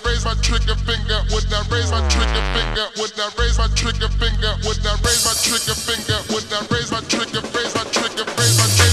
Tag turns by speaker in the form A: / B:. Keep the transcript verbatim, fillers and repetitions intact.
A: raise my trigger finger? Would I raise my trigger finger? Would I raise my trigger finger? Would I raise my trigger finger? Would I raise my trigger, raise my trigger, raise my trigger?